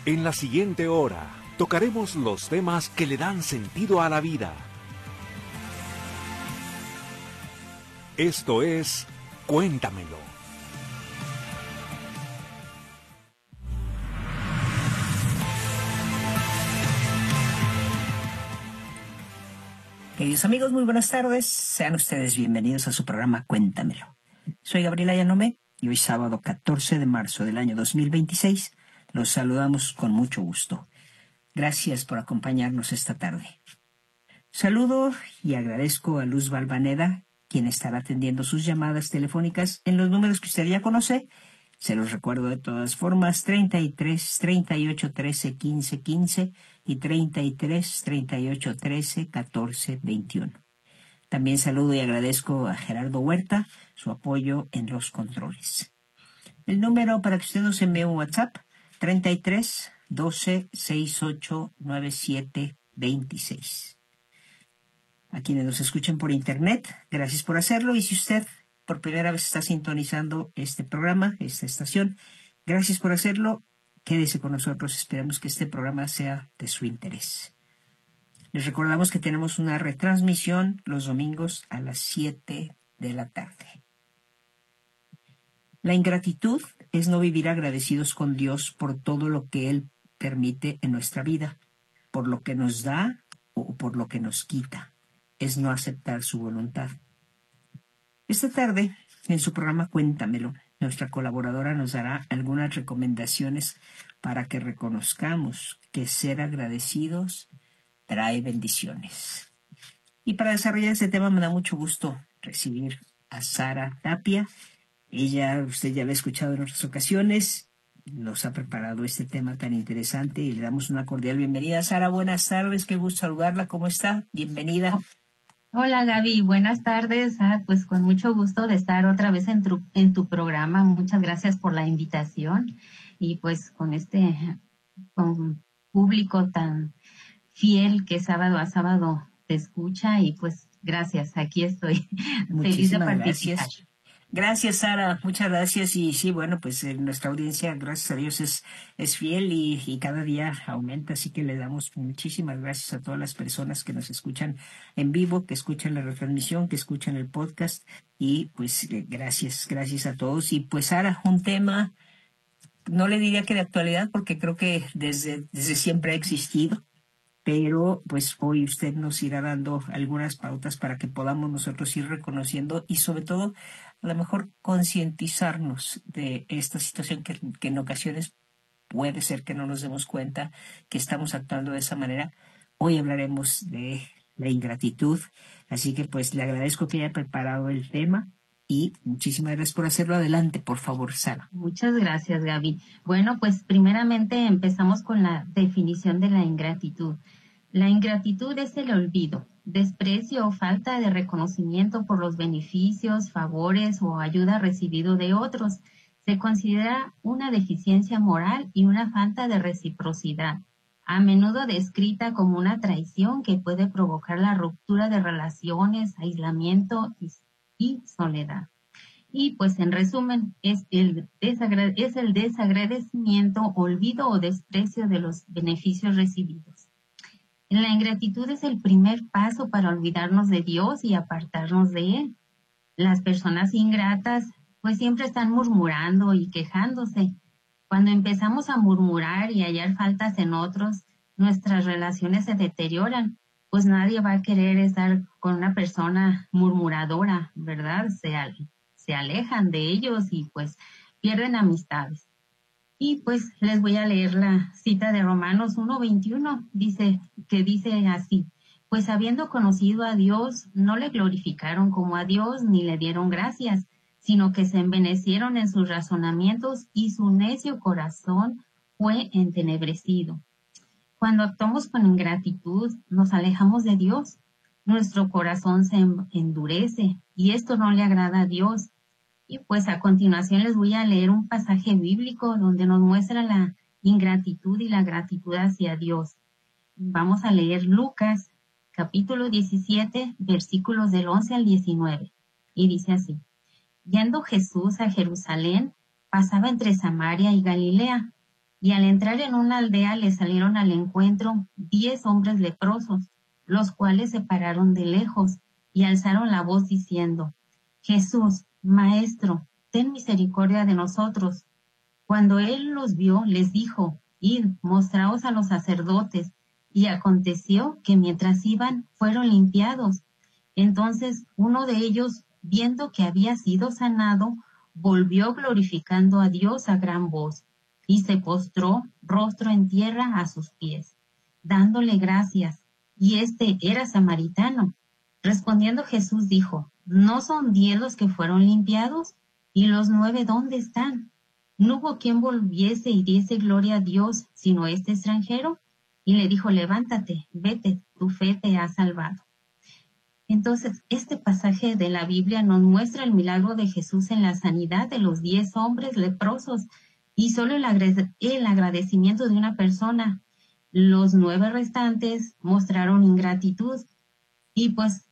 En la siguiente hora, tocaremos los temas que le dan sentido a la vida. Esto es Cuéntamelo. Queridos amigos, muy buenas tardes. Sean ustedes bienvenidos a su programa Cuéntamelo. Soy Gabriela Yanome y hoy sábado 14 de marzo del año 2026 los saludamos con mucho gusto. Gracias por acompañarnos esta tarde. Saludo y agradezco a Luz Valvaneda, quien estará atendiendo sus llamadas telefónicas en los números que usted ya conoce. Se los recuerdo de todas formas: 33 38 13 15 15 y 33 38 13 14 21. También saludo y agradezco a Gerardo Huerta su apoyo en los controles. El número para que usted nos envíe un WhatsApp: 33 12 68 97 26. A quienes nos escuchen por internet, gracias por hacerlo. Y si usted por primera vez está sintonizando este programa, esta estación, gracias por hacerlo. Quédese con nosotros, esperamos que este programa sea de su interés. Les recordamos que tenemos una retransmisión los domingos a las 7 de la tarde. La ingratitud es no vivir agradecidos con Dios por todo lo que Él permite en nuestra vida, por lo que nos da o por lo que nos quita. Es no aceptar su voluntad. Esta tarde, en su programa Cuéntamelo, nuestra colaboradora nos dará algunas recomendaciones para que reconozcamos que ser agradecidos trae bendiciones. Y para desarrollar este tema me da mucho gusto recibir a Sara Tapia. Ella, usted ya la ha escuchado en otras ocasiones, nos ha preparado este tema tan interesante y le damos una cordial bienvenida. Sara, buenas tardes, qué gusto saludarla, ¿cómo está? Bienvenida. Hola Gaby, buenas tardes. Pues con mucho gusto de estar otra vez en tu programa. Muchas gracias por la invitación y pues con público tan fiel que sábado a sábado te escucha y pues gracias, aquí estoy. Feliz de participar. Gracias. Gracias, Sara, muchas gracias. Y sí, bueno, pues nuestra audiencia, gracias a Dios, es fiel y cada día aumenta, así que le damos muchísimas gracias a todas las personas que nos escuchan en vivo, que escuchan la retransmisión, que escuchan el podcast, y pues gracias a todos. Y pues, Sara, un tema, no le diría que de actualidad, porque creo que desde siempre ha existido, pero pues hoy usted nos irá dando algunas pautas para que podamos nosotros ir reconociendo y sobre todo a lo mejor concientizarnos de esta situación que en ocasiones puede ser que no nos demos cuenta que estamos actuando de esa manera. Hoy hablaremos de la ingratitud, así que pues le agradezco que haya preparado el tema y muchísimas gracias por hacerlo. Adelante, por favor, Sara. Muchas gracias, Gaby. Bueno, pues primeramente empezamos con la definición de la ingratitud. La ingratitud es el olvido, desprecio o falta de reconocimiento por los beneficios, favores o ayuda recibido de otros. Se considera una deficiencia moral y una falta de reciprocidad, a menudo descrita como una traición que puede provocar la ruptura de relaciones, aislamiento y soledad. Y pues en resumen es el desagradecimiento, olvido o desprecio de los beneficios recibidos. La ingratitud es el primer paso para olvidarnos de Dios y apartarnos de Él. Las personas ingratas pues siempre están murmurando y quejándose. Cuando empezamos a murmurar y hallar faltas en otros, nuestras relaciones se deterioran, pues nadie va a querer estar con una persona murmuradora, ¿verdad? Se alejan de ellos y pues pierden amistades. Y pues les voy a leer la cita de Romanos 1:21, que dice así: pues habiendo conocido a Dios, no le glorificaron como a Dios ni le dieron gracias, sino que se envanecieron en sus razonamientos y su necio corazón fue entenebrecido. Cuando actuamos con ingratitud, nos alejamos de Dios. Nuestro corazón se endurece y esto no le agrada a Dios. Y pues a continuación les voy a leer un pasaje bíblico donde nos muestra la ingratitud y la gratitud hacia Dios. Vamos a leer Lucas, capítulo 17, versículos del 11 al 19. Y dice así: Yendo Jesús a Jerusalén, pasaba entre Samaria y Galilea. Y al entrar en una aldea le salieron al encuentro 10 hombres leprosos, los cuales se pararon de lejos y alzaron la voz diciendo: Jesús, Maestro, ten misericordia de nosotros. Cuando él los vio, les dijo: Id, mostraos a los sacerdotes. Y aconteció que mientras iban, fueron limpiados. Entonces uno de ellos, viendo que había sido sanado, volvió glorificando a Dios a gran voz, y se postró rostro en tierra a sus pies, dándole gracias. Y este era samaritano. Respondiendo Jesús dijo: ¿No son 10 los que fueron limpiados? ¿Y los 9 dónde están? No hubo quien volviese y diese gloria a Dios, sino este extranjero. Y le dijo: levántate, vete, tu fe te ha salvado. Entonces, este pasaje de la Biblia nos muestra el milagro de Jesús en la sanidad de los 10 hombres leprosos y solo el agradecimiento de una persona. Los 9 restantes mostraron ingratitud. Y pues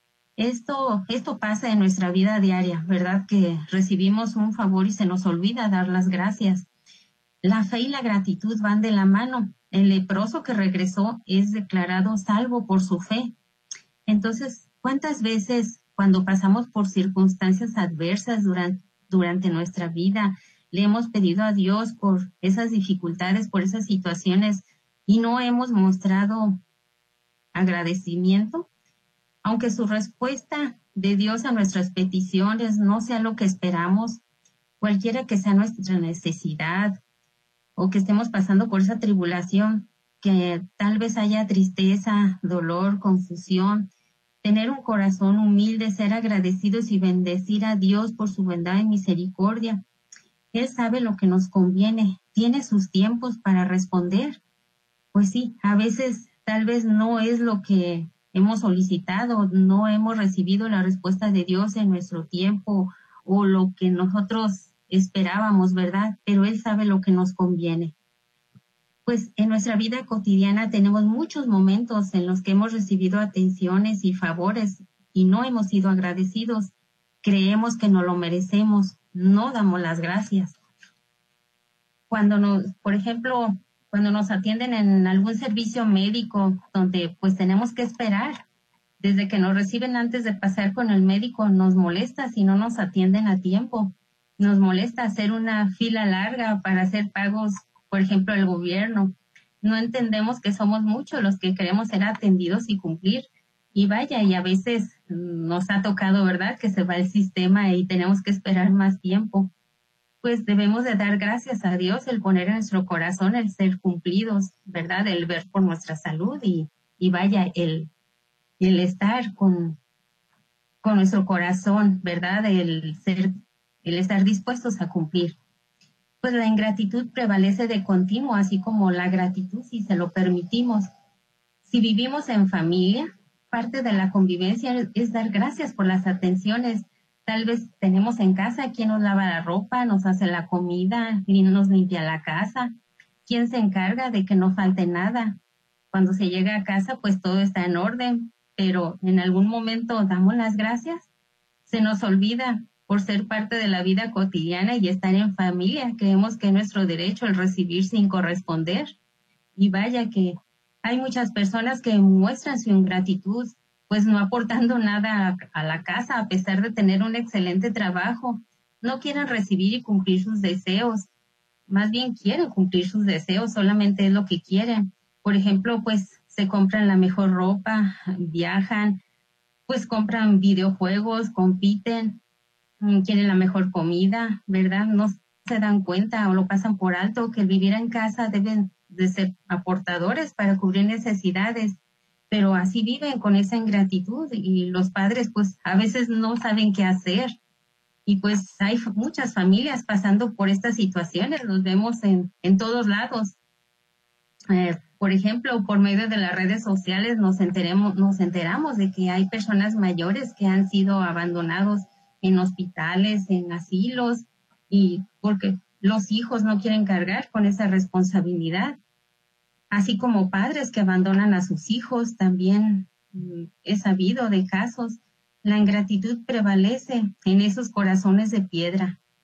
esto pasa en nuestra vida diaria, ¿verdad? Que recibimos un favor y se nos olvida dar las gracias. La fe y la gratitud van de la mano. El leproso que regresó es declarado salvo por su fe. Entonces, ¿cuántas veces cuando pasamos por circunstancias adversas durante nuestra vida, le hemos pedido a Dios por esas dificultades, por esas situaciones, y no hemos mostrado agradecimiento? Aunque su respuesta de Dios a nuestras peticiones no sea lo que esperamos, cualquiera que sea nuestra necesidad, o que estemos pasando por esa tribulación, que tal vez haya tristeza, dolor, confusión, tener un corazón humilde, ser agradecidos y bendecir a Dios por su bondad y misericordia. Él sabe lo que nos conviene, tiene sus tiempos para responder. Pues sí, a veces tal vez no es lo que hemos solicitado, no hemos recibido la respuesta de Dios en nuestro tiempo o lo que nosotros esperábamos, ¿verdad? Pero Él sabe lo que nos conviene. Pues en nuestra vida cotidiana tenemos muchos momentos en los que hemos recibido atenciones y favores y no hemos sido agradecidos. Creemos que no lo merecemos, no damos las gracias. Por ejemplo, cuando nos atienden en algún servicio médico donde pues tenemos que esperar, desde que nos reciben antes de pasar con el médico, nos molesta si no nos atienden a tiempo. Nos molesta hacer una fila larga para hacer pagos, por ejemplo, el gobierno. No entendemos que somos muchos los que queremos ser atendidos y cumplir. Y vaya, y a veces nos ha tocado, ¿verdad?, que se va el sistema y tenemos que esperar más tiempo. Pues debemos de dar gracias a Dios, el poner en nuestro corazón el ser cumplidos, ¿verdad?, el ver por nuestra salud y vaya, el estar con nuestro corazón, ¿verdad?, el estar dispuestos a cumplir. Pues la ingratitud prevalece de continuo, así como la gratitud si se lo permitimos. Si vivimos en familia, parte de la convivencia es dar gracias por las atenciones. Tal vez tenemos en casa quien nos lava la ropa, nos hace la comida, nos limpia la casa, quien se encarga de que no falte nada. Cuando se llega a casa, pues todo está en orden, pero en algún momento damos las gracias. Se nos olvida por ser parte de la vida cotidiana y estar en familia. Creemos que es nuestro derecho el recibir sin corresponder. Y vaya que hay muchas personas que muestran su ingratitud, pues no aportando nada a la casa a pesar de tener un excelente trabajo. No quieren recibir y cumplir sus deseos. Más bien quieren cumplir sus deseos, solamente es lo que quieren. Por ejemplo, pues se compran la mejor ropa, viajan, pues compran videojuegos, compiten, quieren la mejor comida, ¿verdad? No se dan cuenta o lo pasan por alto que el vivir en casa deben de ser aportadores para cubrir necesidades, pero así viven con esa ingratitud y los padres pues a veces no saben qué hacer y pues hay muchas familias pasando por estas situaciones, los vemos en todos lados. Por ejemplo, por medio de las redes sociales nos enteramos de que hay personas mayores que han sido abandonados en hospitales, en asilos, y porque los hijos no quieren cargar con esa responsabilidad. Así como padres que abandonan a sus hijos, también he sabido de casos. La ingratitud prevalece en esos corazones de piedra.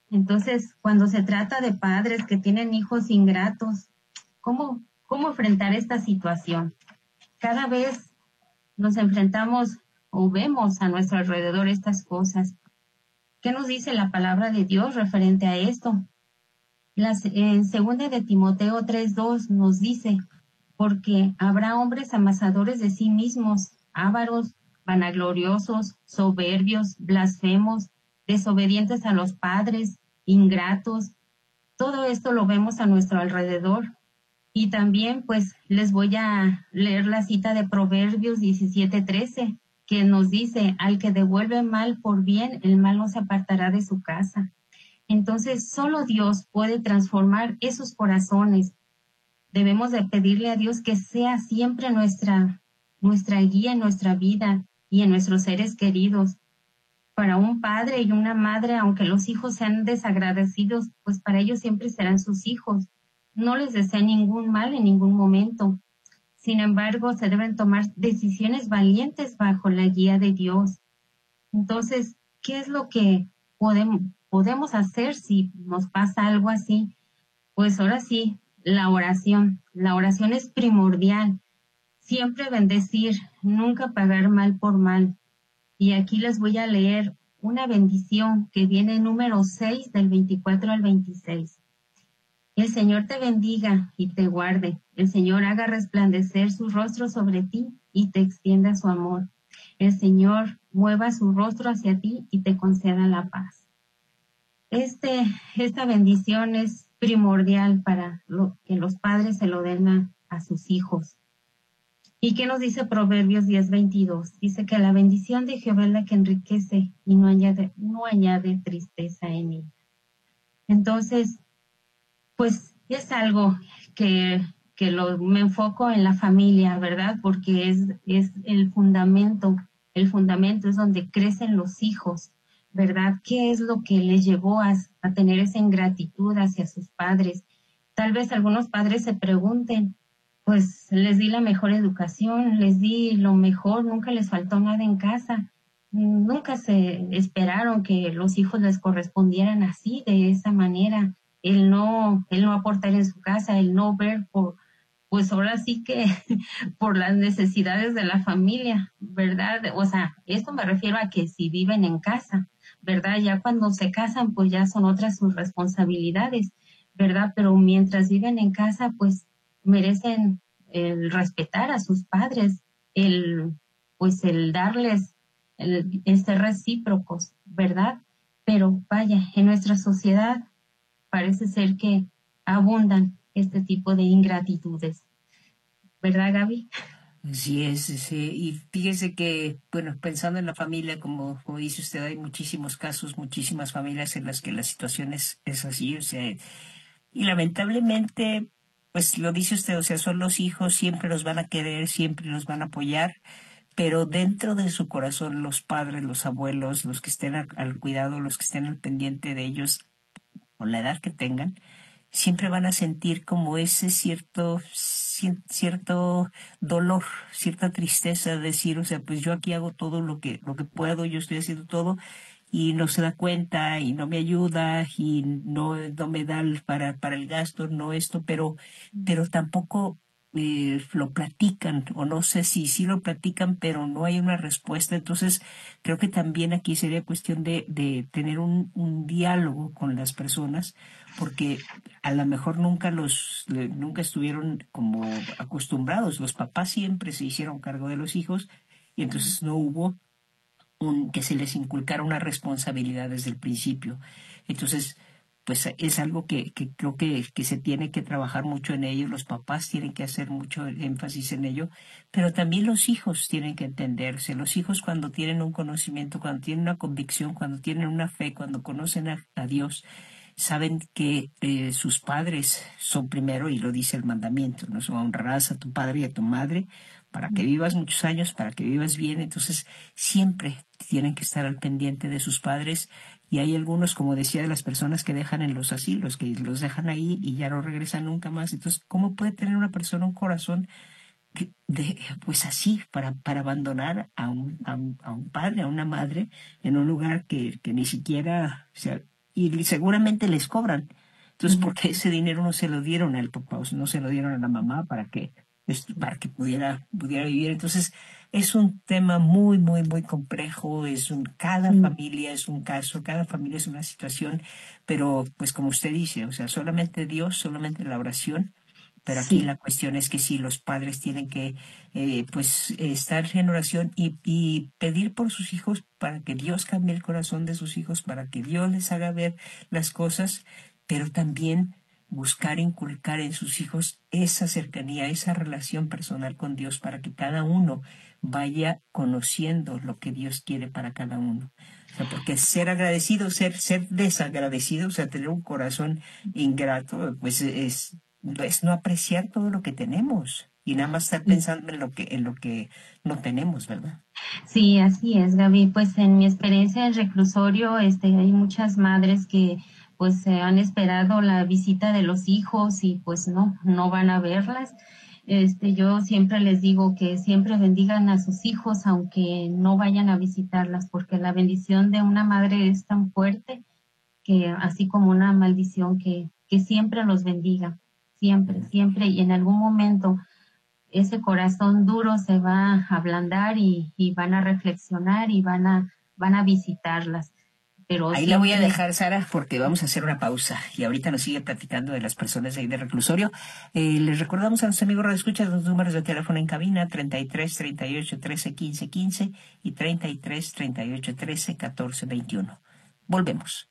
Entonces, cuando se trata de padres que tienen hijos ingratos, ¿cómo enfrentar esta situación? Cada vez nos enfrentamos o vemos a nuestro alrededor estas cosas. ¿Qué nos dice la palabra de Dios referente a esto? En 2 de Timoteo 3:2 nos dice, porque habrá hombres amasadores de sí mismos, ávaros, vanagloriosos, soberbios, blasfemos, desobedientes a los padres, ingratos. Todo esto lo vemos a nuestro alrededor. Y también, pues, les voy a leer la cita de Proverbios 17:13, que nos dice, al que devuelve mal por bien, el mal no se apartará de su casa. Entonces, solo Dios puede transformar esos corazones. Debemos de pedirle a Dios que sea siempre nuestra guía en nuestra vida y en nuestros seres queridos. Para un padre y una madre, aunque los hijos sean desagradecidos, pues para ellos siempre serán sus hijos. No les desea ningún mal en ningún momento. Sin embargo, se deben tomar decisiones valientes bajo la guía de Dios. Entonces, ¿qué es lo que podemos hacer si nos pasa algo así? Pues ahora sí, la oración. La oración es primordial. Siempre bendecir, nunca pagar mal por mal. Y aquí les voy a leer una bendición que viene en número 6 del 24 al 26. El Señor te bendiga y te guarde. El Señor haga resplandecer su rostro sobre ti y te extienda su amor. El Señor mueva su rostro hacia ti y te conceda la paz. Esta bendición es primordial para que los padres se lo den a sus hijos. ¿Y qué nos dice Proverbios 10:22? Dice que la bendición de Jehová es la que enriquece y no añade tristeza en ella. Entonces, pues es algo que me enfoco en la familia, ¿verdad? Porque es el fundamento es donde crecen los hijos, ¿verdad? ¿Qué es lo que les llevó a tener esa ingratitud hacia sus padres? Tal vez algunos padres se pregunten, pues les di la mejor educación, les di lo mejor, nunca les faltó nada en casa, nunca se esperaron que los hijos les correspondieran así, de esa manera, el no aportar en su casa, el no ver pues ahora sí que por las necesidades de la familia, ¿verdad? O sea, esto me refiero a que si viven en casa, ¿verdad? Ya cuando se casan, pues ya son otras sus responsabilidades, ¿verdad? Pero mientras viven en casa, pues merecen el respetar a sus padres, el darles, el ser recíprocos, ¿verdad? Pero vaya, en nuestra sociedad parece ser que abundan este tipo de ingratitudes. ¿Verdad, Gaby? Sí es, sí. Y fíjese que, bueno, pensando en la familia, como dice usted, hay muchísimos casos, muchísimas familias en las que la situación es así, o sea, y lamentablemente, pues lo dice usted, o sea, son los hijos, siempre los van a querer, siempre los van a apoyar, pero dentro de su corazón, los padres, los abuelos, los que estén al cuidado, los que estén al pendiente de ellos, con la edad que tengan, siempre van a sentir como ese cierto dolor, cierta tristeza, decir, o sea, pues yo aquí hago todo lo que puedo, yo estoy haciendo todo y no se da cuenta y no me ayuda y no me da para el gasto, no esto, pero tampoco lo platican, o no sé si sí lo platican, pero no hay una respuesta. Entonces, creo que también aquí sería cuestión de tener un diálogo con las personas, porque a lo mejor nunca estuvieron como acostumbrados. Los papás siempre se hicieron cargo de los hijos y entonces no hubo que se les inculcara una responsabilidad desde el principio. Entonces, pues es algo que creo que se tiene que trabajar mucho en ello, los papás tienen que hacer mucho énfasis en ello, pero también los hijos tienen que entenderse. Los hijos, cuando tienen un conocimiento, cuando tienen una convicción, cuando tienen una fe, cuando conocen a Dios, saben que sus padres son primero, y lo dice el mandamiento, ¿no? Honrarás a tu padre y a tu madre para que vivas muchos años, para que vivas bien. Entonces, siempre tienen que estar al pendiente de sus padres. Y hay algunos, como decía, de las personas que dejan en los asilos, que los dejan ahí y ya no regresan nunca más. Entonces, ¿cómo puede tener una persona un corazón pues así, para abandonar a un padre, a una madre, en un lugar que ni siquiera, o sea, y seguramente les cobran. Entonces, ¿por qué ese dinero no se lo dieron al papá o no se lo dieron a la mamá para que pudiera vivir? Entonces, es un tema muy, muy, muy complejo. Cada familia es un caso, cada familia es una situación, pero pues como usted dice, o sea, solamente Dios, solamente la oración. Pero aquí Sí, la cuestión es que sí, los padres tienen que estar en oración y pedir por sus hijos para que Dios cambie el corazón de sus hijos, para que Dios les haga ver las cosas, pero también buscar inculcar en sus hijos esa cercanía, esa relación personal con Dios para que cada uno vaya conociendo lo que Dios quiere para cada uno. O sea, porque ser agradecido, ser desagradecido, o sea, tener un corazón ingrato, pues es no apreciar todo lo que tenemos y nada más estar sí. pensando en lo que no tenemos, ¿verdad? Sí, así es, Gaby. Pues en mi experiencia en reclusorio, hay muchas madres que pues han esperado la visita de los hijos y pues no van a verlas. Yo siempre les digo que siempre bendigan a sus hijos aunque no vayan a visitarlas, porque la bendición de una madre es tan fuerte que así como una maldición que siempre los bendiga, siempre, siempre, y en algún momento ese corazón duro se va a ablandar y van a reflexionar y van a visitarlas, pero Ahí la voy a siempre, dejar, Sara, porque vamos a hacer una pausa y ahorita nos sigue platicando de las personas de ahí de reclusorio. Les recordamos a los amigos radioescuchas los números de teléfono en cabina 33 38 13 15 15 y 33 38 13 14 21. Volvemos.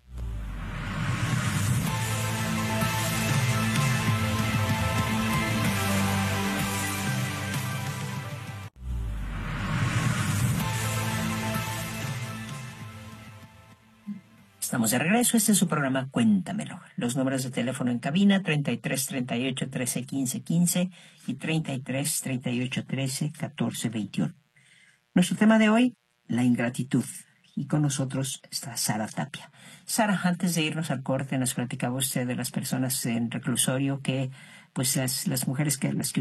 Estamos de regreso. Este es su programa Cuéntamelo. Los números de teléfono en cabina 33 38 13 15 15 y 33 38 13 14 21. Nuestro tema de hoy, la ingratitud. Y con nosotros está Sara Tapia. Sara, antes de irnos al corte, nos platicaba usted de las personas en reclusorio que, pues las mujeres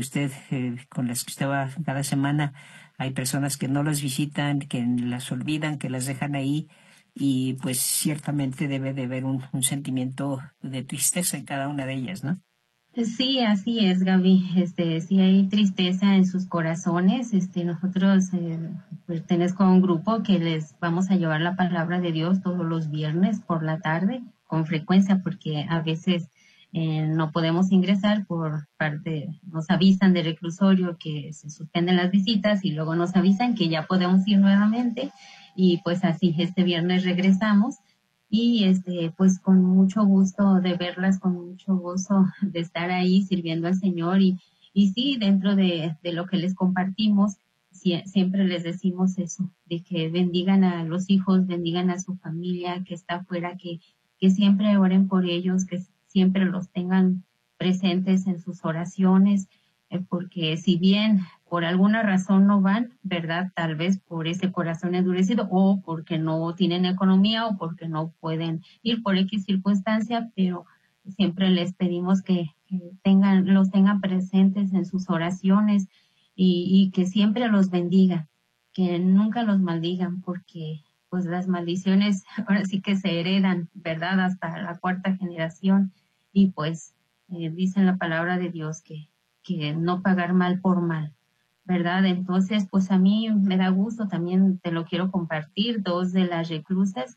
con las que usted va cada semana, hay personas que no las visitan, que las olvidan, que las dejan ahí. Y pues ciertamente debe de haber un sentimiento de tristeza en cada una de ellas, ¿no? sí, así es, Gaby, sí hay tristeza en sus corazones, nosotros pertenezco a un grupo que les vamos a llevar la palabra de Dios todos los viernes por la tarde, con frecuencia, porque a veces no podemos ingresar por nos avisan de reclusorio que se suspenden las visitas y luego nos avisan que ya podemos ir nuevamente y pues así este viernes regresamos y pues con mucho gusto de verlas, con mucho gozo de estar ahí sirviendo al Señor y sí, dentro de lo que les compartimos, siempre les decimos eso, de que bendigan a los hijos, bendigan a su familia que está afuera, que siempre oren por ellos, que siempre los tengan presentes en sus oraciones, porque si bien por alguna razón no van, ¿verdad? Tal vez por ese corazón endurecido o porque no tienen economía o porque no pueden ir por X circunstancia, pero siempre les pedimos que los tengan presentes en sus oraciones y que siempre los bendiga, que nunca los maldigan, porque pues las maldiciones ahora sí que se heredan, ¿verdad? Hasta la cuarta generación y pues dice la palabra de Dios que no pagar mal por mal, ¿verdad? Entonces, pues a mí me da gusto, también te lo quiero compartir, dos de las reclusas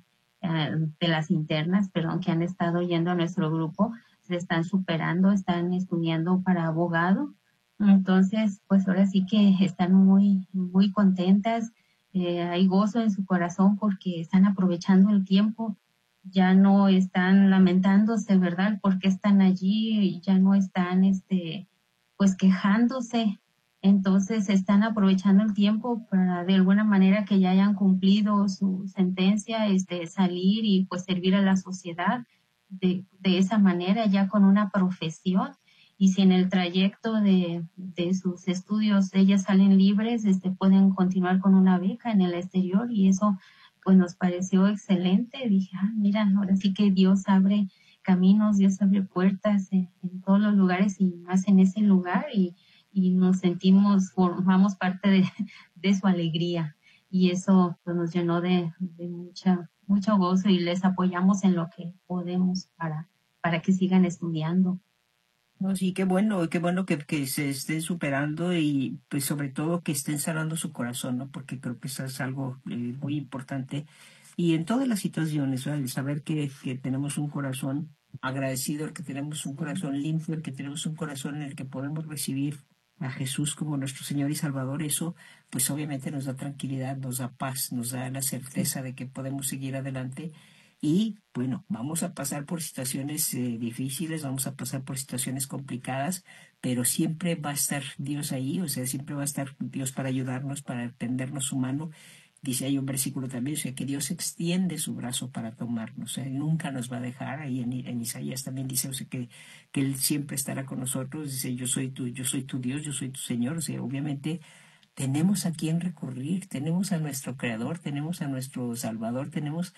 de las internas, perdón, que han estado yendo a nuestro grupo, se están superando, están estudiando para abogado. Entonces, pues ahora sí que están muy, muy contentas, hay gozo en su corazón porque están aprovechando el tiempo, ya no están lamentándose, ¿verdad? Porque están allí, ya no están, pues quejándose. Entonces están aprovechando el tiempo para de alguna manera que ya hayan cumplido su sentencia, salir y pues servir a la sociedad de esa manera, ya con una profesión. Y si en el trayecto de sus estudios ellas salen libres, pueden continuar con una beca en el exterior y eso pues nos pareció excelente. Dije, mira, ahora sí que Dios abre caminos, Dios abre puertas en todos los lugares y más en ese lugar y nos sentimos, formamos parte de su alegría y eso pues, nos llenó de mucho gozo y les apoyamos en lo que podemos para que sigan estudiando. No, sí, qué bueno que se estén superando y pues sobre todo que estén sanando su corazón, ¿no? Porque creo que eso es algo muy importante. Y en todas las situaciones, ¿verdad? El saber que tenemos un corazón agradecido, el que tenemos un corazón limpio, el que tenemos un corazón en el que podemos recibir a Jesús como nuestro Señor y Salvador, eso pues obviamente nos da tranquilidad, nos da paz, nos da la certeza de que podemos seguir adelante. Y bueno, vamos a pasar por situaciones difíciles, vamos a pasar por situaciones complicadas, pero siempre va a estar Dios ahí, o sea, siempre va a estar Dios para ayudarnos, para tendernos su mano. Dice hay un versículo también, o sea, que Dios extiende su brazo para tomarnos, o sea, Él nunca nos va a dejar. Ahí en Isaías también dice, o sea, que Él siempre estará con nosotros. Dice, yo soy tu Dios, yo soy tu Señor. O sea, obviamente tenemos a quién recurrir, tenemos a nuestro Creador, tenemos a nuestro Salvador, tenemos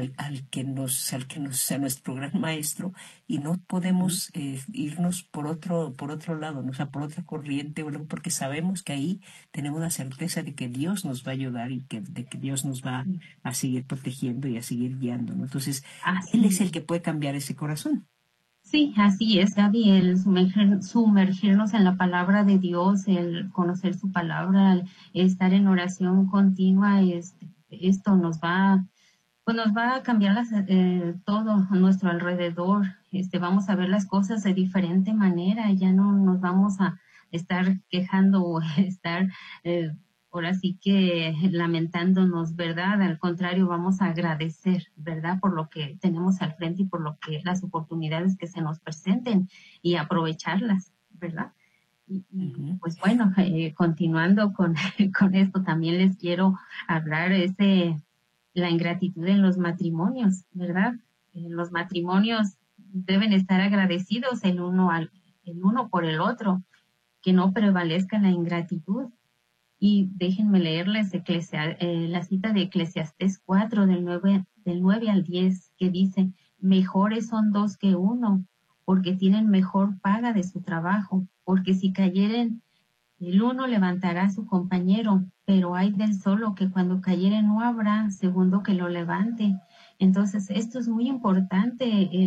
a nuestro gran Maestro, y no podemos irnos por otro lado, ¿no? O sea, por otra corriente, ¿verdad? Porque sabemos que ahí tenemos la certeza de que Dios nos va a ayudar y de que Dios nos va a seguir protegiendo y a seguir guiando, ¿no? Entonces, Él es Así el que puede cambiar ese corazón. Sí, así es, Gaby, el sumergirnos en la palabra de Dios, el conocer su palabra, el estar en oración continua, esto pues nos va a cambiar todo a nuestro alrededor. Vamos a ver las cosas de diferente manera, ya no nos vamos a estar quejando o estar eh, ahora sí que lamentándonos, ¿verdad? Al contrario, vamos a agradecer, ¿verdad? Por lo que tenemos al frente y por lo que las oportunidades que se nos presenten y aprovecharlas, ¿verdad? Pues bueno, continuando con, con esto, también les quiero hablar la ingratitud en los matrimonios, ¿verdad? Los matrimonios deben estar agradecidos el uno por el otro, que no prevalezca la ingratitud. Y déjenme leerles la cita de Eclesiastés 4 del 9 al 10, que dice, mejores son dos que uno, porque tienen mejor paga de su trabajo, porque si cayeren, el uno levantará a su compañero, pero hay del solo que cuando cayere no habrá segundo que lo levante. Entonces, esto es muy importante,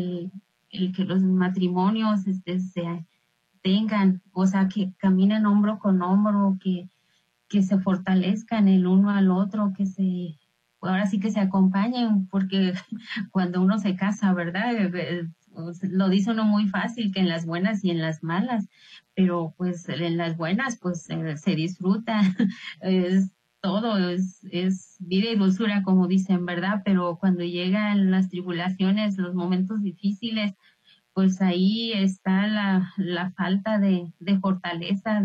el que los matrimonios se tengan, o sea, que caminen hombro con hombro, que se fortalezcan el uno al otro, ahora sí que se acompañen, porque cuando uno se casa, ¿verdad? Lo dice uno muy fácil, que en las buenas y en las malas, pero pues en las buenas pues se disfruta, es todo, es vida y dulzura, como dicen, ¿verdad? Pero cuando llegan las tribulaciones, los momentos difíciles, pues ahí está la falta de fortaleza,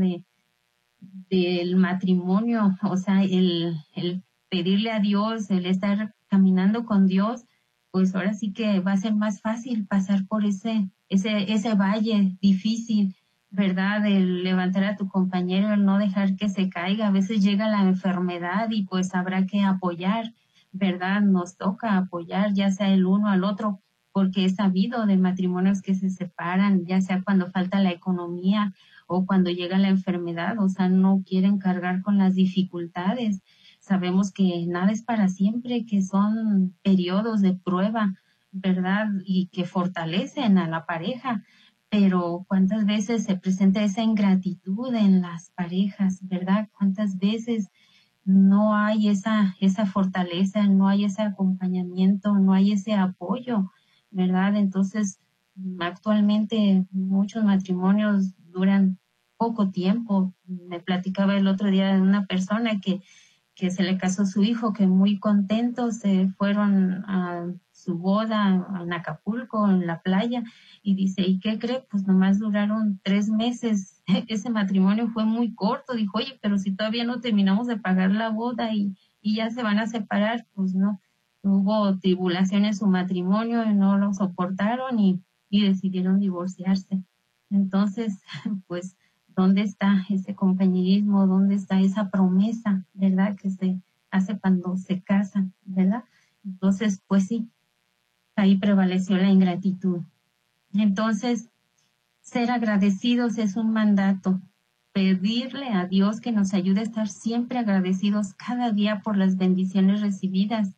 del matrimonio, o sea, el pedirle a Dios, el estar caminando con Dios, pues ahora sí que va a ser más fácil pasar por ese valle difícil, ¿verdad? El levantar a tu compañero, el no dejar que se caiga. A veces llega la enfermedad y pues habrá que apoyar, ¿verdad? Nos toca apoyar, ya sea el uno al otro, porque he sabido de matrimonios que se separan, ya sea cuando falta la economía o cuando llega la enfermedad, o sea, no quieren cargar con las dificultades. Sabemos que nada es para siempre, que son periodos de prueba, ¿verdad? Y que fortalecen a la pareja, pero cuántas veces se presenta esa ingratitud en las parejas, ¿verdad? Cuántas veces no hay esa fortaleza, no hay ese acompañamiento, no hay ese apoyo, ¿verdad? Entonces, actualmente muchos matrimonios duran poco tiempo. Me platicaba el otro día de una persona que se le casó su hijo, que muy contentos se fueron a su boda en Acapulco, en la playa, y dice, ¿y qué cree? Pues nomás duraron 3 meses. Ese matrimonio fue muy corto. Dijo, oye, pero si todavía no terminamos de pagar la boda y ya se van a separar, pues no. Hubo tribulación en su matrimonio y no lo soportaron y decidieron divorciarse. Entonces, pues ¿dónde está ese compañerismo? ¿Dónde está esa promesa, verdad? Que se hace cuando se casan, ¿verdad? Entonces, pues sí, ahí prevaleció la ingratitud. Entonces, ser agradecidos es un mandato. Pedirle a Dios que nos ayude a estar siempre agradecidos cada día por las bendiciones recibidas.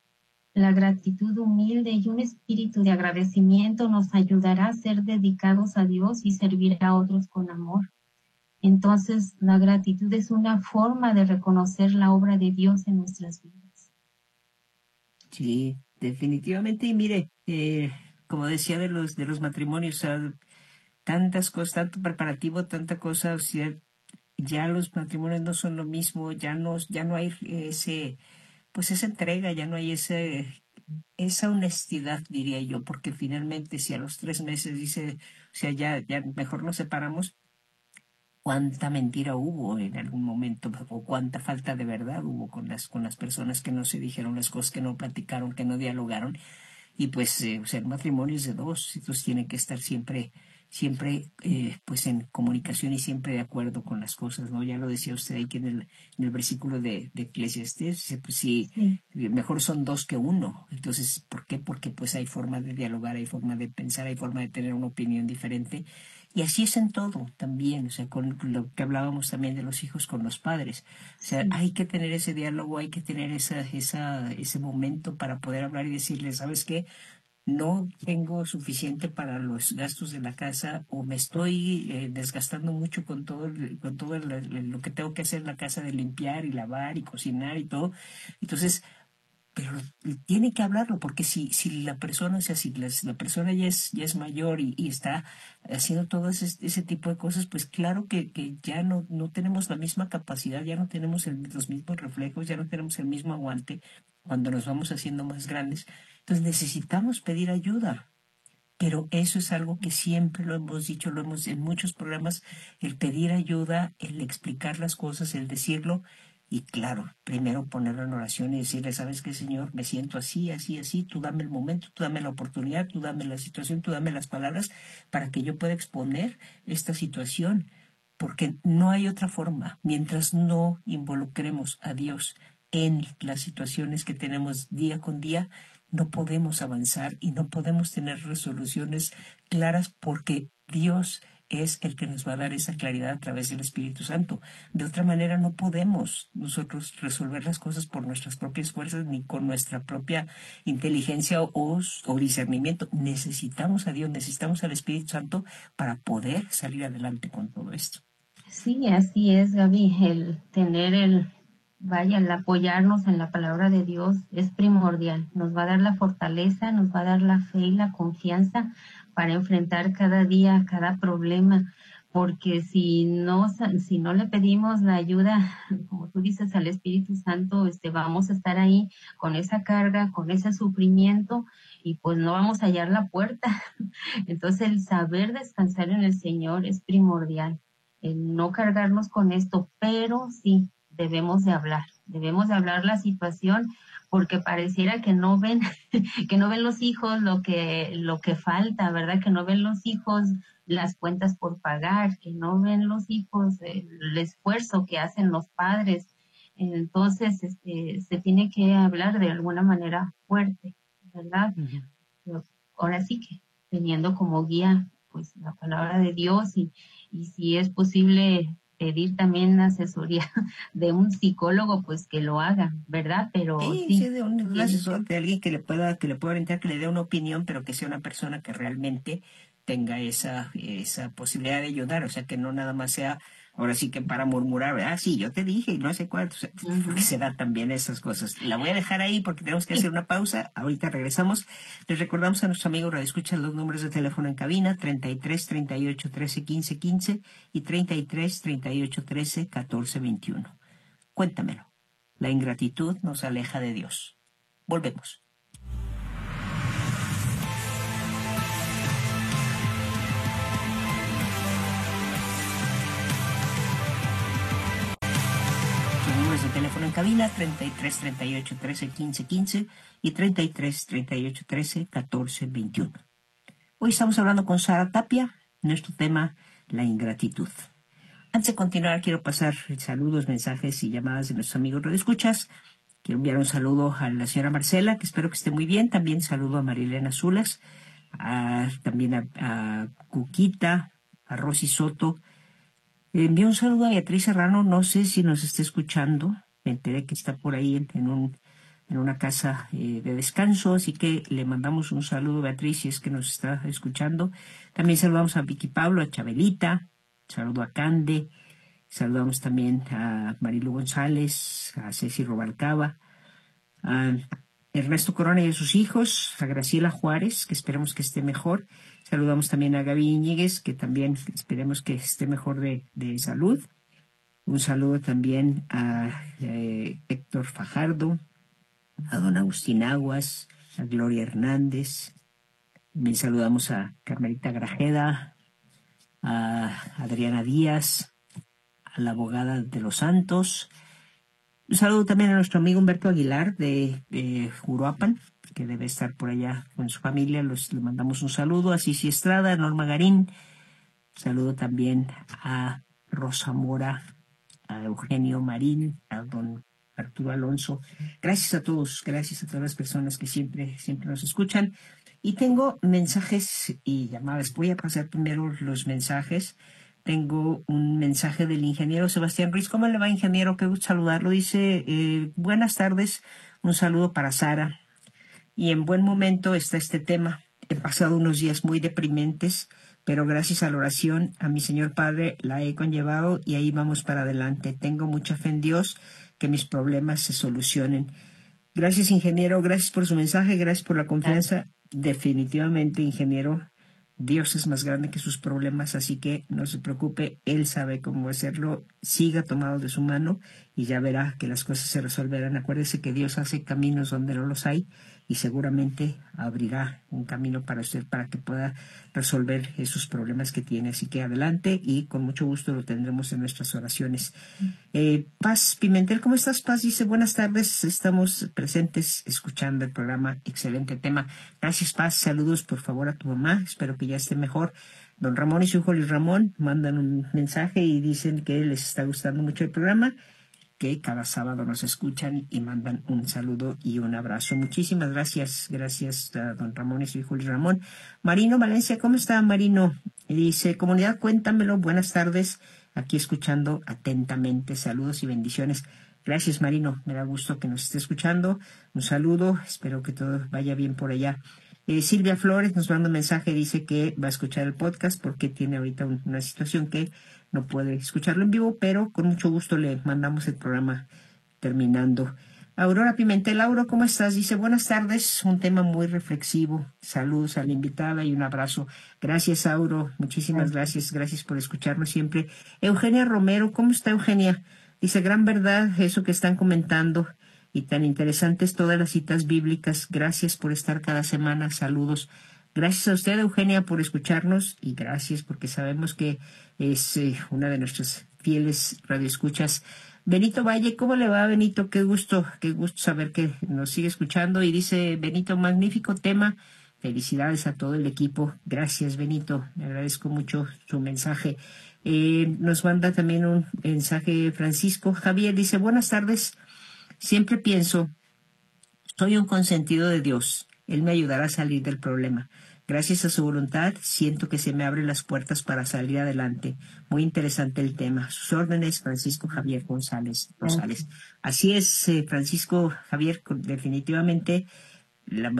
La gratitud humilde y un espíritu de agradecimiento nos ayudará a ser dedicados a Dios y servir a otros con amor. Entonces, la gratitud es una forma de reconocer la obra de Dios en nuestras vidas. Sí, definitivamente. Y mire, como decía de los matrimonios, o sea, tantas cosas, tanto preparativo, tanta cosa, o sea, ya los matrimonios no son lo mismo, ya no hay pues esa entrega, ya no hay esa honestidad, diría yo, porque finalmente si a los 3 meses dice, o sea, ya mejor nos separamos, cuánta mentira hubo en algún momento o cuánta falta de verdad hubo con las personas que no se dijeron las cosas, que no platicaron, que no dialogaron. Y pues, o sea, el matrimonio es de dos, entonces tienen que estar siempre, pues en comunicación y siempre de acuerdo con las cosas, ¿no? Ya lo decía usted ahí que en el versículo de Eclesiastés, dice, pues sí, Sí. mejor son dos que uno. Entonces, ¿por qué? Porque pues hay forma de dialogar, hay forma de pensar, hay forma de tener una opinión diferente. Y así es en todo también, o sea, con lo que hablábamos también de los hijos con los padres. O sea, Sí. hay que tener ese diálogo, hay que tener ese momento para poder hablar y decirle, ¿sabes qué? No tengo suficiente para los gastos de la casa o me estoy desgastando mucho con todo lo que tengo que hacer en la casa de limpiar y lavar y cocinar y todo. Entonces, pero tiene que hablarlo porque si la persona, o sea, si la persona ya es mayor y está haciendo todo ese tipo de cosas, pues claro que ya no tenemos la misma capacidad, ya no tenemos los mismos reflejos, ya no tenemos el mismo aguante cuando nos vamos haciendo más grandes. Entonces necesitamos pedir ayuda. Pero eso es algo que siempre lo hemos dicho, lo hemos en muchos programas, el pedir ayuda, el explicar las cosas, el decirlo, y claro, primero ponerlo en oración y decirle, ¿sabes qué, Señor? Me siento así, así, así, tú dame el momento, tú dame la oportunidad, tú dame la situación, tú dame las palabras para que yo pueda exponer esta situación, porque no hay otra forma, mientras no involucremos a Dios en las situaciones que tenemos día con día, no podemos avanzar y no podemos tener resoluciones claras porque Dios es el que nos va a dar esa claridad a través del Espíritu Santo. De otra manera no podemos nosotros resolver las cosas por nuestras propias fuerzas ni con nuestra propia inteligencia o discernimiento. Necesitamos a Dios, necesitamos al Espíritu Santo para poder salir adelante con todo esto. Sí, así es, Gaby. El tener el apoyarnos en la palabra de Dios es primordial. Nos va a dar la fortaleza, nos va a dar la fe y la confianza para enfrentar cada día, cada problema. Porque si no le pedimos la ayuda, como tú dices, al Espíritu Santo, vamos a estar ahí con esa carga, con ese sufrimiento y pues no vamos a hallar la puerta. Entonces el saber descansar en el Señor es primordial, el no cargarnos con esto, pero sí debemos de hablar la situación porque pareciera que no ven, que no ven los hijos lo que falta, ¿verdad? Que no ven los hijos las cuentas por pagar, que no ven los hijos el esfuerzo que hacen los padres. Entonces, se tiene que hablar de alguna manera fuerte, ¿verdad? Pero ahora sí que teniendo como guía pues la palabra de Dios y si es posible pedir también asesoría de un psicólogo, pues que lo haga, ¿verdad? Pero Sí, sí, sí, de un tiene asesor, de alguien que le pueda orientar, que le dé una opinión, pero que sea una persona que realmente tenga esa posibilidad de ayudar, o sea, que no nada más sea, ahora sí que para murmurar, ah, sí, yo te dije y no sé cuánto, o sea, porque se da también esas cosas. La voy a dejar ahí porque tenemos que hacer una pausa, ahorita regresamos. Les recordamos a nuestros amigos radioescuchas los números de teléfono en cabina, 33 38 13 15 15 y 33 38 13 14 21. Cuéntamelo. La ingratitud nos aleja de Dios. Volvemos. Los números de teléfono en cabina, 33 38 13 15 15 y 33 38 13 14 21. Hoy estamos hablando con Sara Tapia, nuestro tema, la ingratitud. Antes de continuar, quiero pasar saludos, mensajes y llamadas de nuestros amigos radioescuchas. Quiero enviar un saludo a la señora Marcela, que espero que esté muy bien. También saludo a Marilena Zulas, también a Cuquita, a Rosy Soto. Envío un saludo a Beatriz Serrano, no sé si nos está escuchando. Me enteré que está por ahí en una casa de descanso, así que le mandamos un saludo, Beatriz, si es que nos está escuchando. También saludamos a Vicky Pablo, a Chabelita, saludo a Cande, saludamos también a Marilu González, a Ceci Robalcaba, a Ernesto Corona y a sus hijos, a Graciela Juárez, que esperemos que esté mejor. Saludamos también a Gaby Íñiguez, que también esperemos que esté mejor de salud. Un saludo también a Héctor Fajardo, a don Agustín Aguas, a Gloria Hernández. También saludamos a Carmelita Grajeda, a Adriana Díaz, a la abogada de los Santos. Un saludo también a nuestro amigo Humberto Aguilar de Uruapan, que debe estar por allá con su familia. Le mandamos un saludo a Cici Estrada, a Norma Garín. Saludo también a Rosa Mora, a Eugenio Marín, a don Arturo Alonso. Gracias a todas las personas que siempre nos escuchan. Y tengo mensajes y llamadas. Voy a pasar primero los mensajes. Tengo un mensaje del ingeniero Sebastián Ruiz. ¿Cómo le va, ingeniero? Qué gusto saludarlo. Dice, buenas tardes, un saludo para Sara. Y en buen momento está este tema. He pasado unos días muy deprimentes, pero gracias a la oración a mi Señor Padre la he conllevado y ahí vamos para adelante. Tengo mucha fe en Dios que mis problemas se solucionen. Gracias, ingeniero. Gracias por su mensaje. Gracias por la confianza. Definitivamente, ingeniero, Dios es más grande que sus problemas, así que no se preocupe, Él sabe cómo hacerlo, siga tomado de su mano y ya verá que las cosas se resolverán. Acuérdese que Dios hace caminos donde no los hay y seguramente abrirá un camino para usted para que pueda resolver esos problemas que tiene. Así que adelante y con mucho gusto lo tendremos en nuestras oraciones. Paz Pimentel, ¿cómo estás, Paz? Dice, buenas tardes, estamos presentes escuchando el programa, excelente tema. Gracias, Paz, saludos por favor a tu mamá, espero que ya esté mejor. Don Ramón y su hijo Luis Ramón mandan un mensaje y dicen que les está gustando mucho el programa, que cada sábado nos escuchan y mandan un saludo y un abrazo. Muchísimas gracias. Gracias a don Ramón y su hijo Luis Ramón. Marino Valencia, ¿cómo está, Marino? Y dice, comunidad, cuéntamelo. Buenas tardes. Aquí escuchando atentamente. Saludos y bendiciones. Gracias, Marino. Me da gusto que nos esté escuchando. Un saludo. Espero que todo vaya bien por allá. Silvia Flores nos manda un mensaje. Dice que va a escuchar el podcast porque tiene ahorita una situación que no puede escucharlo en vivo, pero con mucho gusto le mandamos el programa terminando. Aurora Pimentel, Auro, ¿cómo estás? Dice, buenas tardes, un tema muy reflexivo. Saludos a la invitada y un abrazo. Gracias, Auro, muchísimas gracias. Gracias por escucharnos siempre. Eugenia Romero, ¿cómo está, Eugenia? Dice, gran verdad eso que están comentando y tan interesantes todas las citas bíblicas. Gracias por estar cada semana. Saludos. Gracias a usted, Eugenia, por escucharnos y gracias porque sabemos que es una de nuestras fieles radioescuchas. Benito Valle, ¿cómo le va, Benito? Qué gusto saber que nos sigue escuchando. Y dice, Benito, magnífico tema. Felicidades a todo el equipo. Gracias, Benito. Le agradezco mucho su mensaje. Nos manda también un mensaje Francisco Javier. Dice, buenas tardes. Siempre pienso, soy un consentido de Dios. Él me ayudará a salir del problema. Gracias a su voluntad, siento que se me abren las puertas para salir adelante. Muy interesante el tema. Sus órdenes, Francisco Javier González Rosales. Así es, Francisco Javier, definitivamente lo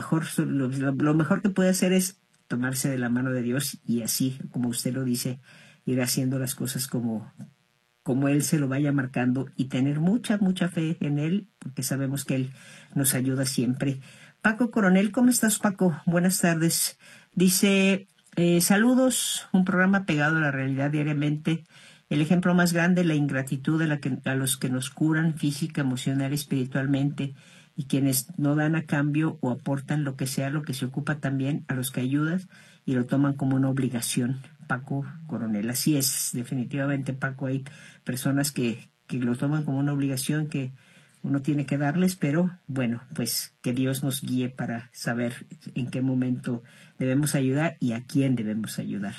mejor que puede hacer es tomarse de la mano de Dios y así, como usted lo dice, ir haciendo las cosas como Él se lo vaya marcando y tener mucha fe en Él, porque sabemos que Él nos ayuda siempre. Paco Coronel, ¿cómo estás, Paco? Buenas tardes. Dice, saludos, un programa pegado a la realidad diariamente. El ejemplo más grande, la ingratitud a los que nos curan física, emocional, espiritualmente, y quienes no dan a cambio o aportan lo que sea, lo que se ocupa también a los que ayudas y lo toman como una obligación. Paco Coronel, así es, definitivamente, Paco, hay personas que lo toman como una obligación que uno tiene que darles, pero bueno, pues que Dios nos guíe para saber en qué momento debemos ayudar y a quién debemos ayudar.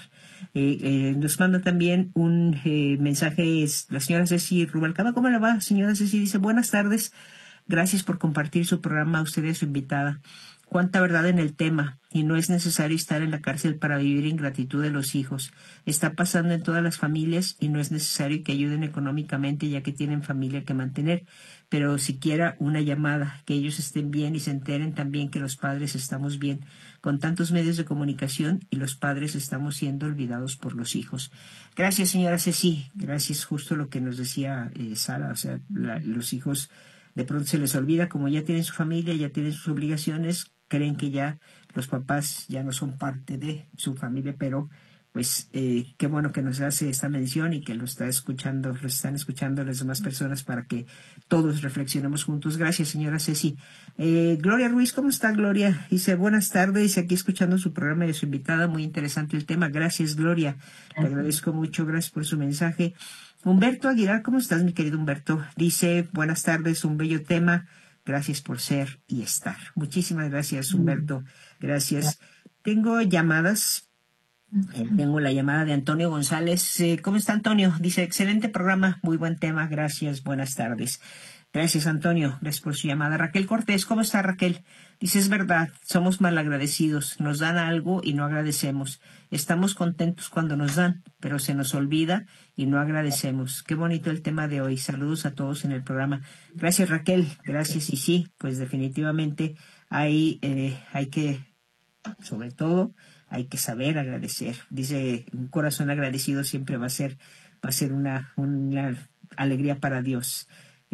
Nos manda también un mensaje, es la señora Ceci Rubalcaba. ¿Cómo le va, señora Ceci? Dice, buenas tardes, gracias por compartir su programa, a usted y a su invitada. cuánta verdad en el tema, y no es necesario estar en la cárcel para vivir ingratitud de los hijos. Está pasando en todas las familias y no es necesario que ayuden económicamente ya que tienen familia que mantener, pero siquiera una llamada, que ellos estén bien y se enteren también que los padres estamos bien, con tantos medios de comunicación y los padres estamos siendo olvidados por los hijos. Gracias, señora Ceci. Gracias, justo lo que nos decía Sara. O sea, los hijos de pronto se les olvida, como ya tienen su familia, ya tienen sus obligaciones, creen que ya los papás ya no son parte de su familia, pero pues qué bueno que nos hace esta mención y que lo están escuchando las demás personas para que todos reflexionemos juntos. Gracias, señora Ceci. Gloria Ruiz, ¿cómo está, Gloria? Dice, buenas tardes, dice, aquí escuchando su programa y su invitada, muy interesante el tema. Gracias, Gloria. Te agradezco mucho, gracias por su mensaje. Humberto Aguilar, ¿cómo estás, mi querido Humberto? Dice, buenas tardes, un bello tema. Gracias por ser y estar. Muchísimas gracias, Humberto. Gracias. Tengo llamadas. Tengo la llamada de Antonio González. ¿Cómo está, Antonio? Dice, excelente programa, muy buen tema. Gracias, buenas tardes. Gracias, Antonio. Gracias por su llamada. Raquel Cortés, ¿cómo está, Raquel? Dice, es verdad, somos malagradecidos. Nos dan algo y no agradecemos. Estamos contentos cuando nos dan, pero se nos olvida y no agradecemos. Qué bonito el tema de hoy. Saludos a todos en el programa. Gracias, Raquel. Gracias. Y sí, pues definitivamente hay que, sobre todo, hay que saber agradecer. Dice, un corazón agradecido siempre va a ser una alegría para Dios.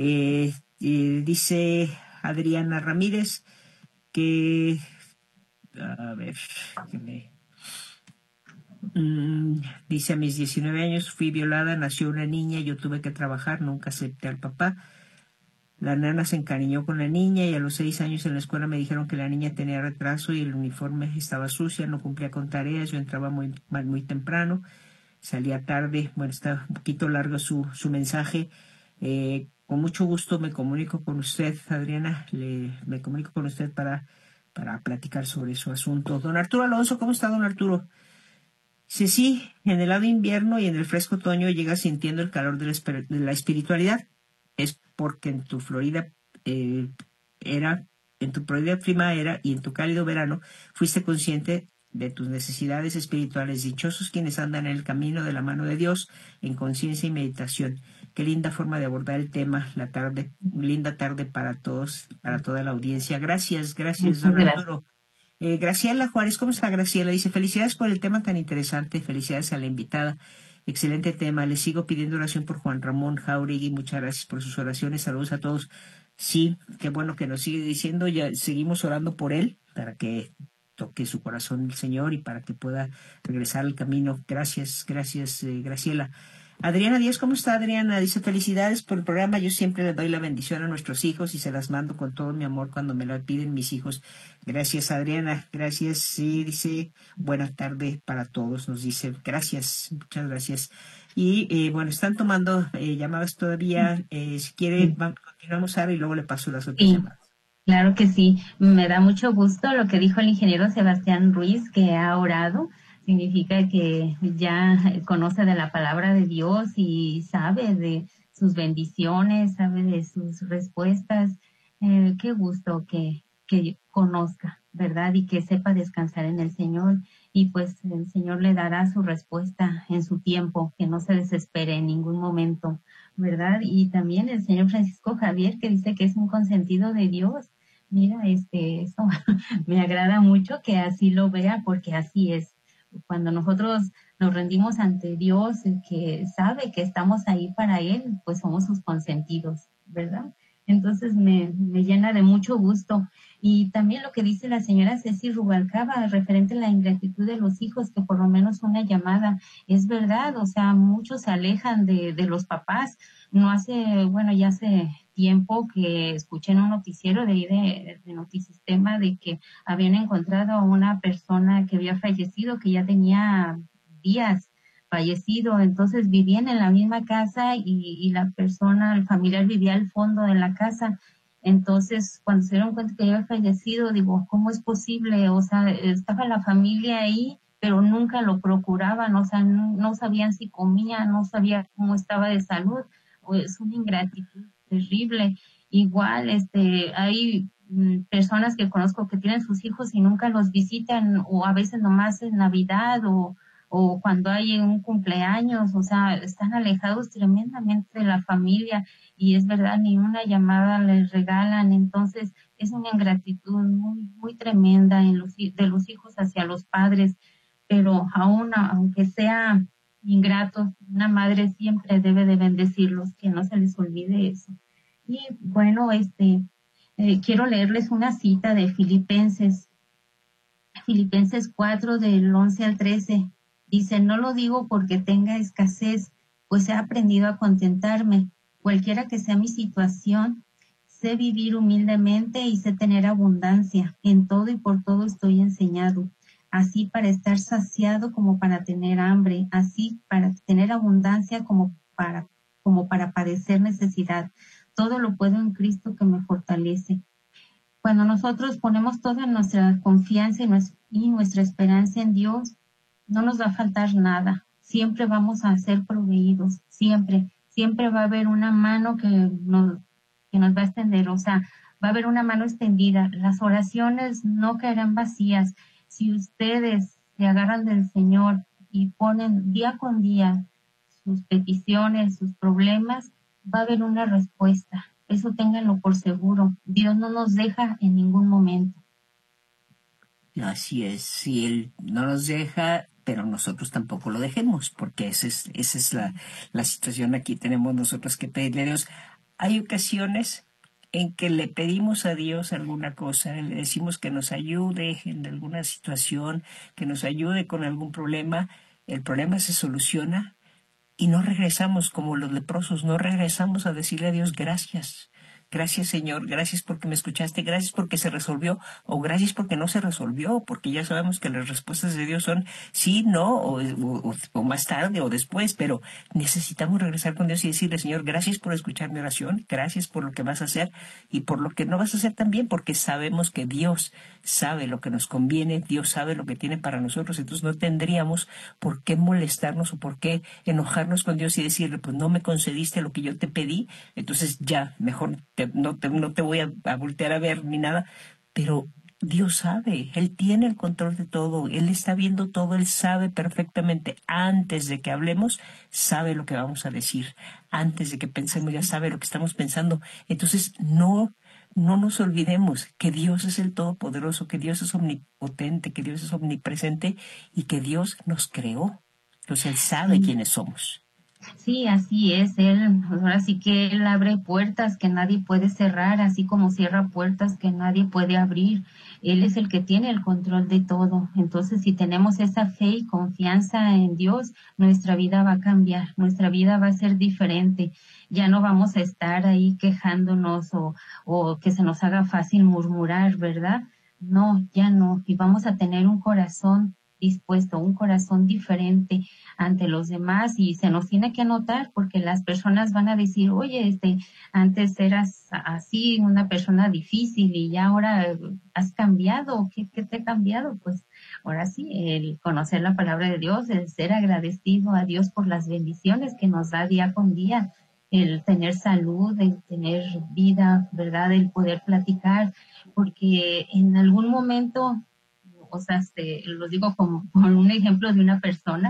Dice Adriana Ramírez que, a ver, dice, a mis 19 años fui violada, nació una niña, yo tuve que trabajar, nunca acepté al papá. La nana se encariñó con la niña y a los 6 años en la escuela me dijeron que la niña tenía retraso y el uniforme estaba sucia, no cumplía con tareas, yo entraba muy temprano, salía tarde. Bueno, está un poquito largo su mensaje. Con mucho gusto me comunico con usted, Adriana, me comunico con usted para platicar sobre su asunto. Don Arturo Alonso, ¿cómo está, don Arturo? Sí, sí, en el lado invierno y en el fresco otoño llegas sintiendo el calor de la espiritualidad. Es porque en tu Florida en tu Florida primavera y en tu cálido verano fuiste consciente de tus necesidades espirituales. Dichosos quienes andan en el camino de la mano de Dios en conciencia y meditación. Qué linda forma de abordar el tema, linda tarde para todos, para toda la audiencia. Gracias, don Arturo. Graciela Juárez, ¿cómo está, Graciela? Dice, felicidades por el tema tan interesante, felicidades a la invitada. Excelente tema. Les sigo pidiendo oración por Juan Ramón Jauregui. Muchas gracias por sus oraciones. Saludos a todos. Sí, qué bueno que nos sigue diciendo. Ya seguimos orando por él para que toque su corazón el Señor y para que pueda regresar al camino. Gracias, Graciela. Adriana Díaz, ¿cómo está, Adriana? Dice, felicidades por el programa. Yo siempre le doy la bendición a nuestros hijos y se las mando con todo mi amor cuando me la piden mis hijos. Gracias, Adriana. Gracias. Sí, dice, buena tarde para todos. Nos dice, gracias, muchas gracias. Y bueno, están tomando llamadas todavía. Si quiere, continuamos ahora y luego le paso las otras llamadas. Claro que sí. Me da mucho gusto lo que dijo el ingeniero Sebastián Ruiz, que ha orado. Significa que ya conoce de la palabra de Dios y sabe de sus bendiciones, sabe de sus respuestas. Qué gusto que conozca, ¿verdad? Y que sepa descansar en el Señor. Y pues el Señor le dará su respuesta en su tiempo, que no se desespere en ningún momento, ¿verdad? Y también el señor Francisco Javier, que dice que es un consentido de Dios. Mira, eso me agrada mucho que así lo vea, porque así es. Cuando nosotros nos rendimos ante Dios, el que sabe que estamos ahí para Él, pues somos sus consentidos, ¿verdad? Entonces me llena de mucho gusto. Y también lo que dice la señora Ceci Rubalcaba referente a la ingratitud de los hijos, que por lo menos una llamada, es verdad, o sea, muchos se alejan de los papás. Ya hace tiempo que escuché en un noticiero de ahí de Notisistema de que habían encontrado a una persona que había fallecido, que ya tenía días fallecido, entonces vivían en la misma casa y la persona, el familiar vivía al fondo de la casa. Entonces, cuando se dieron cuenta que había fallecido, digo, ¿cómo es posible? O sea, estaba la familia ahí, pero nunca lo procuraban, o sea, no sabían si comía, no sabían cómo estaba de salud. Es una ingratitud terrible. Igual, hay personas que conozco que tienen sus hijos y nunca los visitan, o a veces nomás en Navidad o cuando hay un cumpleaños, o sea, están alejados tremendamente de la familia y es verdad, ni una llamada les regalan. Entonces es una ingratitud muy, muy tremenda de los hijos hacia los padres, pero aún, aunque sea ingratos, una madre siempre debe de bendecirlos, que no se les olvide eso. Y bueno, quiero leerles una cita de Filipenses 4 del 11 al 13. Dice, no lo digo porque tenga escasez, pues he aprendido a contentarme. Cualquiera que sea mi situación, sé vivir humildemente y sé tener abundancia. En todo y por todo estoy enseñado. Así para estar saciado como para tener hambre. Así para tener abundancia como para padecer necesidad. Todo lo puedo en Cristo que me fortalece. Cuando nosotros ponemos toda nuestra confianza y nuestra esperanza en Dios, no nos va a faltar nada. Siempre vamos a ser proveídos, siempre. Siempre va a haber una mano que nos va a extender, o sea, va a haber una mano extendida. Las oraciones no caerán vacías. Si ustedes se agarran del Señor y ponen día con día sus peticiones, sus problemas, va a haber una respuesta. Eso ténganlo por seguro. Dios no nos deja en ningún momento. Así es, si Él no nos deja, pero nosotros tampoco lo dejemos, porque esa es la situación. Aquí tenemos nosotros que pedirle a Dios. Hay ocasiones en que le pedimos a Dios alguna cosa, le decimos que nos ayude en alguna situación, que nos ayude con algún problema, el problema se soluciona y no regresamos como los leprosos, no regresamos a decirle a Dios gracias. Gracias, Señor, gracias porque me escuchaste, gracias porque se resolvió, o gracias porque no se resolvió, porque ya sabemos que las respuestas de Dios son sí, no, o más tarde o después, pero necesitamos regresar con Dios y decirle, Señor, gracias por escuchar mi oración, gracias por lo que vas a hacer y por lo que no vas a hacer también, porque sabemos que Dios sabe lo que nos conviene, Dios sabe lo que tiene para nosotros, entonces no tendríamos por qué molestarnos o por qué enojarnos con Dios y decirle, pues no me concediste lo que yo te pedí, entonces ya, mejor no te voy a voltear a ver ni nada, pero Dios sabe, Él tiene el control de todo, Él está viendo todo, Él sabe perfectamente, antes de que hablemos, sabe lo que vamos a decir, antes de que pensemos, ya sabe lo que estamos pensando, entonces no nos olvidemos que Dios es el Todopoderoso, que Dios es omnipotente, que Dios es omnipresente y que Dios nos creó, entonces Él sabe quiénes somos. Sí, así es. Ahora sí que Él abre puertas que nadie puede cerrar, así como cierra puertas que nadie puede abrir. Él es el que tiene el control de todo. Entonces, si tenemos esa fe y confianza en Dios, nuestra vida va a cambiar, nuestra vida va a ser diferente. Ya no vamos a estar ahí quejándonos o que se nos haga fácil murmurar, ¿verdad? No, ya no. Y vamos a tener un corazón dispuesto, un corazón diferente ante los demás y se nos tiene que notar porque las personas van a decir, oye, antes eras así, una persona difícil y ya ahora has cambiado. ¿Qué te ha cambiado? Pues ahora sí, el conocer la palabra de Dios, el ser agradecido a Dios por las bendiciones que nos da día con día, el tener salud, el tener vida, ¿verdad? El poder platicar, porque en algún momento, o sea, lo digo como un ejemplo de una persona,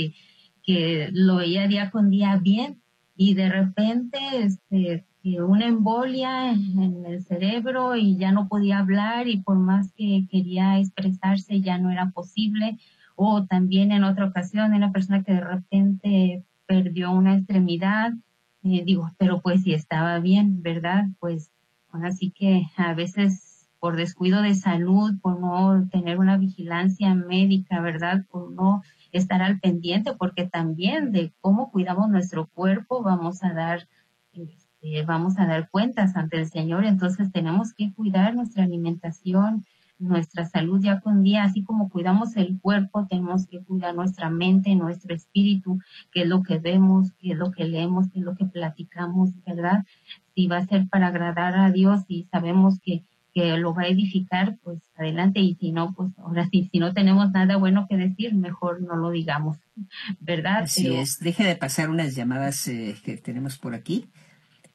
que lo veía día con día bien y de repente, que una embolia en el cerebro y ya no podía hablar y por más que quería expresarse ya no era posible. O también en otra ocasión, una persona que de repente perdió una extremidad, pero pues si estaba bien, ¿verdad? Pues así que a veces por descuido de salud, por no tener una vigilancia médica, ¿verdad? Por no estar al pendiente, porque también de cómo cuidamos nuestro cuerpo vamos a dar cuentas ante el Señor. Entonces tenemos que cuidar nuestra alimentación, nuestra salud día con día, así como cuidamos el cuerpo, tenemos que cuidar nuestra mente, nuestro espíritu, qué es lo que vemos, qué es lo que leemos, qué es lo que platicamos, ¿verdad? Si va a ser para agradar a Dios y sabemos que lo va a edificar, pues adelante, y si no, pues ahora sí, si no tenemos nada bueno que decir, mejor no lo digamos, ¿verdad? Así es, deje de pasar unas llamadas que tenemos por aquí.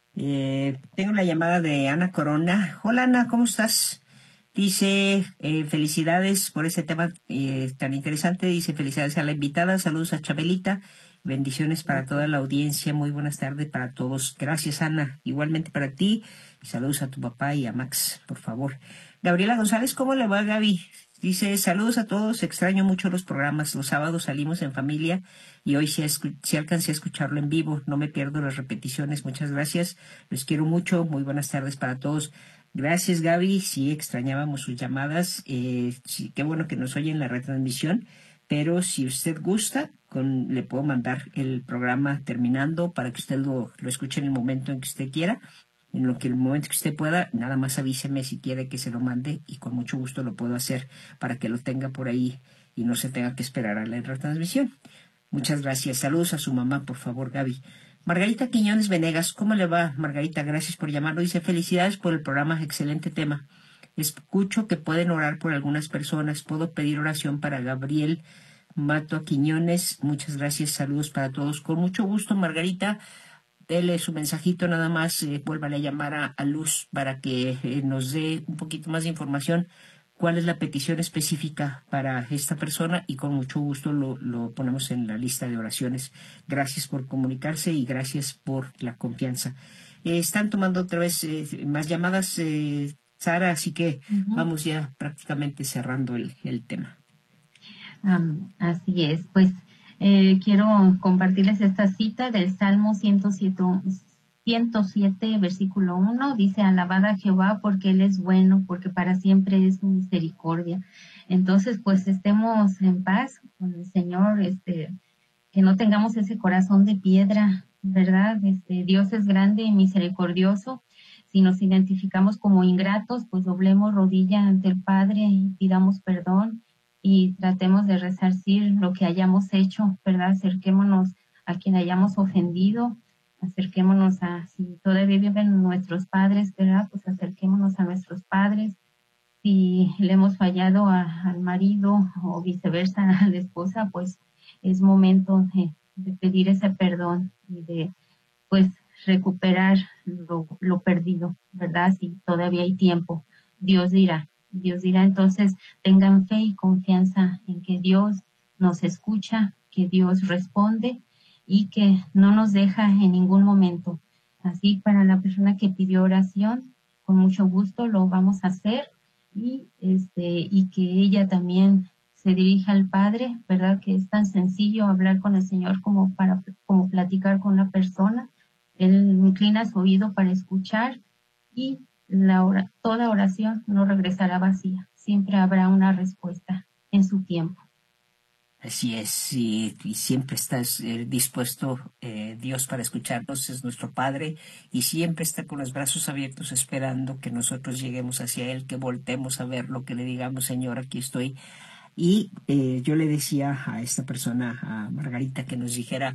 Tengo la llamada de Ana Corona. Hola Ana, ¿cómo estás? Dice, felicidades por ese tema tan interesante. Dice, felicidades a la invitada. Saludos a Chabelita. Bendiciones para toda la audiencia. Muy buenas tardes para todos. Gracias, Ana. Igualmente para ti. Y saludos a tu papá y a Max, por favor. Gabriela González, ¿cómo le va, Gaby? Dice, saludos a todos. Extraño mucho los programas. Los sábados salimos en familia y hoy sí alcancé a escucharlo en vivo. No me pierdo las repeticiones. Muchas gracias. Los quiero mucho. Muy buenas tardes para todos. Gracias, Gaby. Sí, extrañábamos sus llamadas. Sí, qué bueno que nos oye en la retransmisión. Pero si usted gusta, le puedo mandar el programa terminando para que usted lo escuche en el momento en que usted quiera. El momento que usted pueda, nada más avíseme si quiere que se lo mande y con mucho gusto lo puedo hacer para que lo tenga por ahí y no se tenga que esperar a la retransmisión. Muchas gracias. Saludos a su mamá, por favor, Gaby. Margarita Quiñones Venegas, ¿cómo le va, Margarita? Gracias por llamarlo. Dice, felicidades por el programa, excelente tema. Escucho que pueden orar por algunas personas. ¿Puedo pedir oración para Gabriel Mato Quiñones? Muchas gracias, saludos para todos. Con mucho gusto, Margarita. Dele su mensajito nada más, vuélvale a llamar a Luz para que nos dé un poquito más de información cuál es la petición específica para esta persona y con mucho gusto lo ponemos en la lista de oraciones. Gracias por comunicarse y gracias por la confianza. Están tomando otra vez más llamadas, Sara, así que vamos ya prácticamente cerrando el tema. Así es, pues quiero compartirles esta cita del Salmo 107, versículo 1. Dice, alabad a Jehová porque Él es bueno, porque para siempre es su misericordia. Entonces, pues estemos en paz con el Señor, que no tengamos ese corazón de piedra, ¿verdad? Dios es grande y misericordioso. Si nos identificamos como ingratos, pues doblemos rodilla ante el Padre y pidamos perdón y tratemos de resarcir lo que hayamos hecho, ¿verdad? Acerquémonos a quien hayamos ofendido, acerquémonos si todavía viven nuestros padres, ¿verdad? Pues acerquémonos a nuestros padres. Si le hemos fallado al marido o viceversa a la esposa, pues es momento de pedir ese perdón y de, pues, recuperar lo perdido, ¿verdad? Si todavía hay tiempo, Dios dirá. Entonces tengan fe y confianza en que Dios nos escucha, que Dios responde y que no nos deja en ningún momento. Así, para la persona que pidió oración, con mucho gusto lo vamos a hacer y que ella también se dirija al Padre, ¿verdad? Que es tan sencillo hablar con el Señor como platicar con una persona. Él inclina su oído para escuchar y toda oración no regresará vacía. Siempre habrá una respuesta en su tiempo. Así es, y siempre está dispuesto Dios para escucharnos, es nuestro Padre, y siempre está con los brazos abiertos esperando que nosotros lleguemos hacia Él, que voltemos a verlo, que le digamos, Señor, aquí estoy. Y yo le decía a esta persona, a Margarita, que nos dijera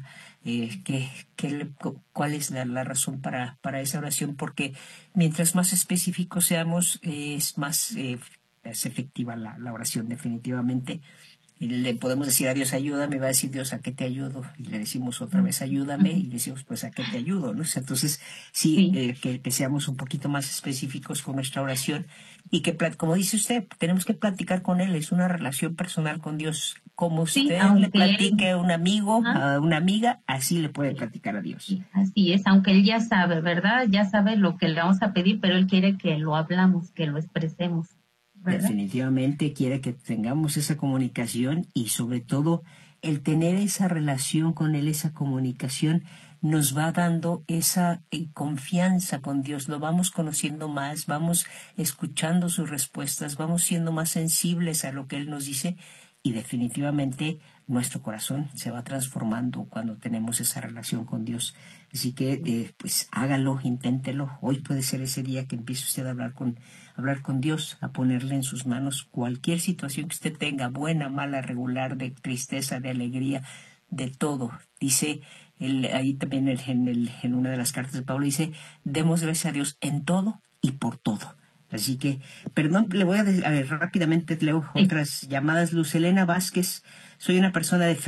cuál es la razón para esa oración, porque mientras más específicos seamos, es más es efectiva la oración, definitivamente. Y le podemos decir a Dios, ayúdame, va a decir Dios, ¿a qué te ayudo? Y le decimos otra vez, ayúdame, y le decimos, pues, ¿a qué te ayudo? ¿No? Entonces, sí. Que seamos un poquito más específicos con nuestra oración y que, como dice usted, tenemos que platicar con Él, es una relación personal con Dios. Como usted le platique a un amigo, a una amiga, así le puede platicar a Dios. Sí, así es, aunque Él ya sabe, ¿verdad? Ya sabe lo que le vamos a pedir, pero Él quiere que lo hablamos, que lo expresemos. ¿Verdad? Definitivamente quiere que tengamos esa comunicación y sobre todo el tener esa relación con Él, esa comunicación, nos va dando esa confianza con Dios, lo vamos conociendo más, vamos escuchando sus respuestas, vamos siendo más sensibles a lo que Él nos dice y definitivamente nuestro corazón se va transformando cuando tenemos esa relación con Dios. Así que, pues hágalo, inténtelo. Hoy puede ser ese día que empiece usted a hablar con Dios, a ponerle en sus manos cualquier situación que usted tenga, buena, mala, regular, de tristeza, de alegría, de todo. Dice, ahí también en una de las cartas de Pablo dice, demos gracias a Dios en todo y por todo. Así que, perdón, le voy a ver, rápidamente leo otras llamadas. Luz Elena Vázquez, soy una persona de fe.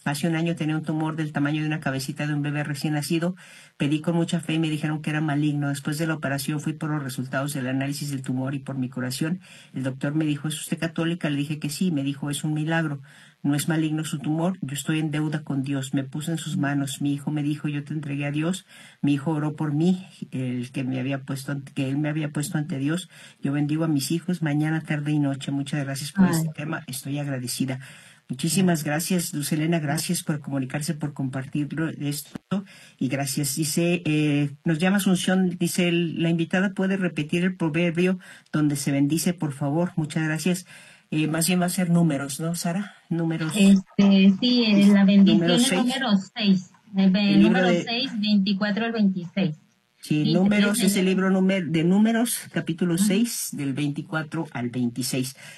Hace un año tenía un tumor del tamaño de una cabecita de un bebé recién nacido. Pedí con mucha fe y me dijeron que era maligno. Después de la operación fui por los resultados del análisis del tumor y por mi curación. El doctor me dijo, ¿es usted católica? Le dije que sí. Me dijo, es un milagro. No es maligno su tumor. Yo estoy en deuda con Dios. Me puse en sus manos. Mi hijo me dijo, yo te entregué a Dios. Mi hijo oró por mí, el que él me había puesto ante Dios. Yo bendigo a mis hijos mañana, tarde y noche. Muchas gracias por este tema. Estoy agradecida. Muchísimas gracias, Luz Helena, gracias por comunicarse, por compartirlo esto, y gracias. Dice, nos llama Asunción, dice, la invitada puede repetir el proverbio donde se bendice, por favor. Muchas gracias. Más bien va a ser números, ¿no, Sara? Números. Sí, la bendición Número es 6. número 6. El número 6, 24 al 26. Sí, Sí, Números es el libro de Números, capítulo 6, del 24 al 26.